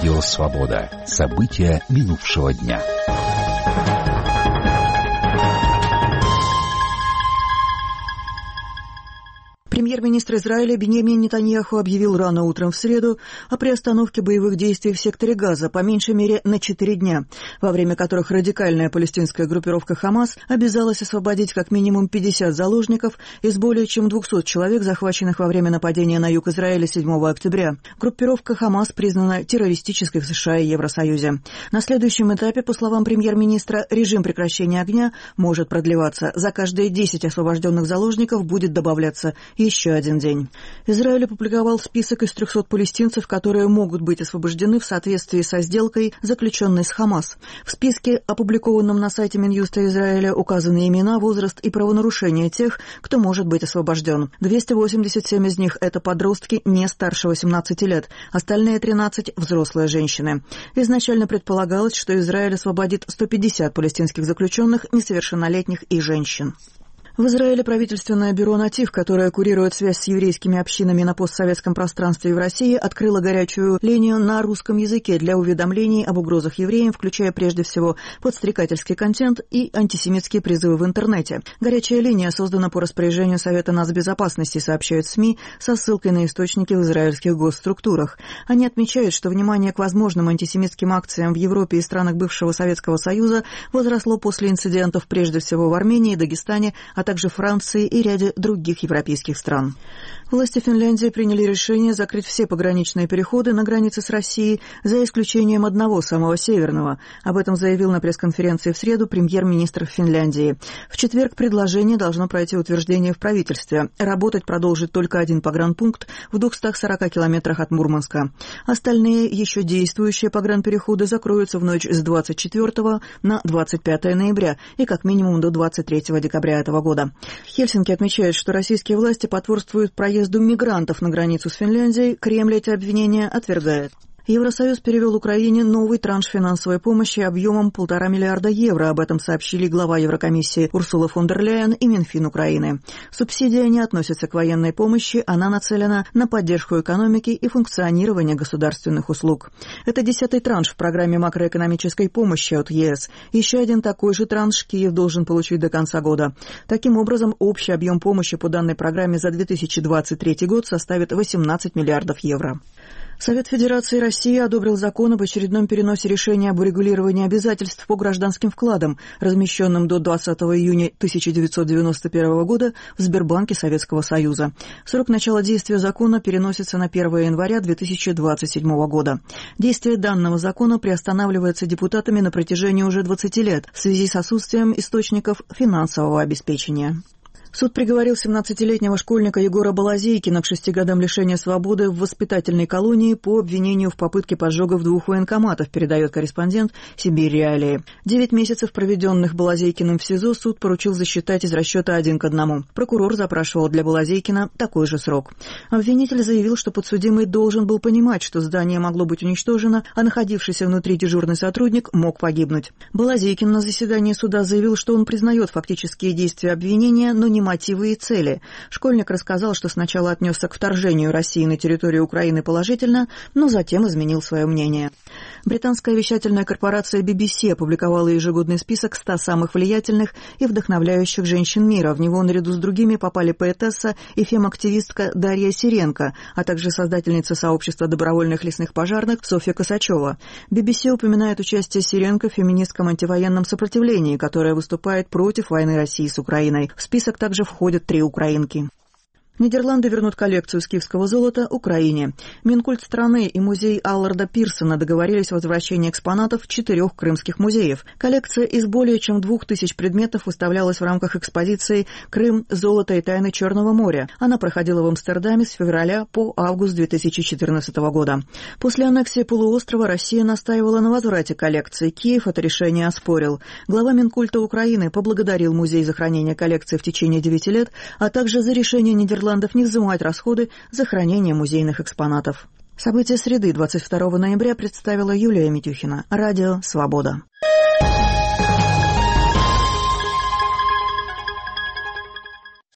Радио «Свобода». События минувшего дня. Премьер-министр Израиля Биньямин Нетаньяху объявил рано утром в среду о приостановке боевых действий в секторе Газа по меньшей мере на 4 дня, во время которых радикальная палестинская группировка «Хамас» обязалась освободить как минимум 50 заложников из более чем 200 человек, захваченных во время нападения на юг Израиля 7 октября. Группировка «Хамас» признана террористической в США и Евросоюзе. На следующем этапе, по словам премьер-министра, режим прекращения огня может продлеваться. За каждые 10 освобожденных заложников будет добавляться еще один день. Израиль опубликовал список из 300 палестинцев, которые могут быть освобождены в соответствии со сделкой, заключенной с Хамас. В списке, опубликованном на сайте Минюста Израиля, указаны имена, возраст и правонарушения тех, кто может быть освобожден. 287 из них – это подростки не старше 18 лет, остальные 13 – взрослые женщины. Изначально предполагалось, что Израиль освободит 150 палестинских заключенных, несовершеннолетних и женщин. В Израиле правительственное бюро «Натив», которое курирует связь с еврейскими общинами на постсоветском пространстве и в России, открыло горячую линию на русском языке для уведомлений об угрозах евреям, включая прежде всего подстрекательский контент и антисемитские призывы в интернете. Горячая линия создана по распоряжению Совета нацбезопасности, сообщают СМИ со ссылкой на источники в израильских госструктурах. Они отмечают, что внимание к возможным антисемитским акциям в Европе и странах бывшего Советского Союза возросло после инцидентов прежде всего в Армении и Дагестане, а также Франции и ряде других европейских стран. Власти Финляндии приняли решение закрыть все пограничные переходы на границе с Россией, за исключением одного, самого северного. Об этом заявил на пресс-конференции в среду премьер-министр Финляндии. В четверг предложение должно пройти утверждение в правительстве. Работать продолжит только один погранпункт в 240 километрах от Мурманска. Остальные еще действующие погранпереходы закроются в ночь с 24 на 25 ноября и как минимум до 23 декабря этого года. Хельсинки отмечает, что российские власти потворствуют проезду мигрантов на границу с Финляндией. Кремль эти обвинения отвергает. Евросоюз перевел Украине новый транш финансовой помощи объемом 1,5 миллиарда евро. Об этом сообщили глава Еврокомиссии Урсула фон дер Ляйен и Минфин Украины. Субсидия не относится к военной помощи, она нацелена на поддержку экономики и функционирование государственных услуг. Это 10-й транш в программе макроэкономической помощи от ЕС. Еще один такой же транш Киев должен получить до конца года. Таким образом, общий объем помощи по данной программе за 2023 год составит 18 миллиардов евро. Совет Федерации России одобрил закон об очередном переносе решения об урегулировании обязательств по гражданским вкладам, размещенным до 20 июня 1991 года в Сбербанке Советского Союза. Срок начала действия закона переносится на 1 января 2027 года. Действие данного закона приостанавливается депутатами на протяжении уже 20 лет в связи с отсутствием источников финансового обеспечения. Суд приговорил 17-летнего школьника Егора Балазейкина к 6 годам лишения свободы в воспитательной колонии по обвинению в попытке поджогов 2 военкоматов, передает корреспондент «Сибирь Реалии». 9 месяцев, проведенных Балазейкиным в СИЗО, суд поручил засчитать из расчета 1 к 1. Прокурор запрашивал для Балазейкина такой же срок. Обвинитель заявил, что подсудимый должен был понимать, что здание могло быть уничтожено, а находившийся внутри дежурный сотрудник мог погибнуть. Балазейкин на заседании суда заявил, что он признает фактические действия обвинения, но не мотивы и цели. Школьник рассказал, что сначала отнесся к вторжению России на территорию Украины положительно, но затем изменил свое мнение. Британская вещательная корпорация BBC опубликовала ежегодный список 100 самых влиятельных и вдохновляющих женщин мира. В него наряду с другими попали поэтесса и фем-активистка Дарья Сиренко, а также создательница сообщества добровольных лесных пожарных Софья Косачева. BBC упоминает участие Сиренко в феминистском антивоенном сопротивлении, которое выступает против войны России с Украиной. В список также входят 3 украинки. Нидерланды вернут коллекцию скифского золота Украине. Минкульт страны и музей Алларда Пирсона договорились о возвращении экспонатов 4 крымских музеев. Коллекция из более чем 2000 предметов выставлялась в рамках экспозиции «Крым. Золото и тайны Черного моря». Она проходила в Амстердаме с февраля по август 2014 года. После аннексии полуострова Россия настаивала на возврате коллекции. Киев это решение оспорил. Глава Минкульта Украины поблагодарил музей за хранение коллекции в течение 9 лет, а также за решение Нидерландов не взимать расходы за хранение музейных экспонатов. События среды 22 ноября представила Юлия Митюхина. Радио «Свобода».